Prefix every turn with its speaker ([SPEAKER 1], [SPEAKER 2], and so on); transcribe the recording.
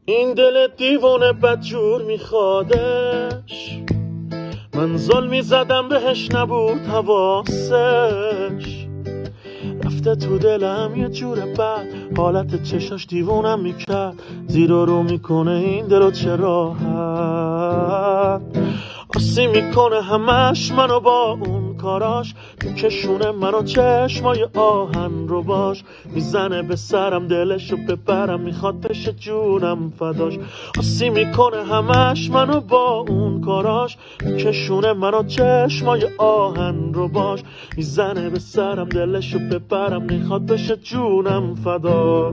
[SPEAKER 1] این دل دیوانه بدجور میخوادش، من ظلمی زدم بهش نبود حواسش، رفته تو دلم یه جور بد، حالت چشاش دیوونم میکرد، زیر و رو میکنه این دلو چه راحت، آسی میکنه همش منو با اون کاراش، میکشونه منو چشمای آهن رو باش، میزنه به سرم دلشو ببرم، میخواد بشه جونم فداش، آسی میکنه همش منو با اون کاراش، میکشونه منو چشمای آهن رو باش، میزنه به سرم دلشو ببرم، میخواد بشه جونم فداش.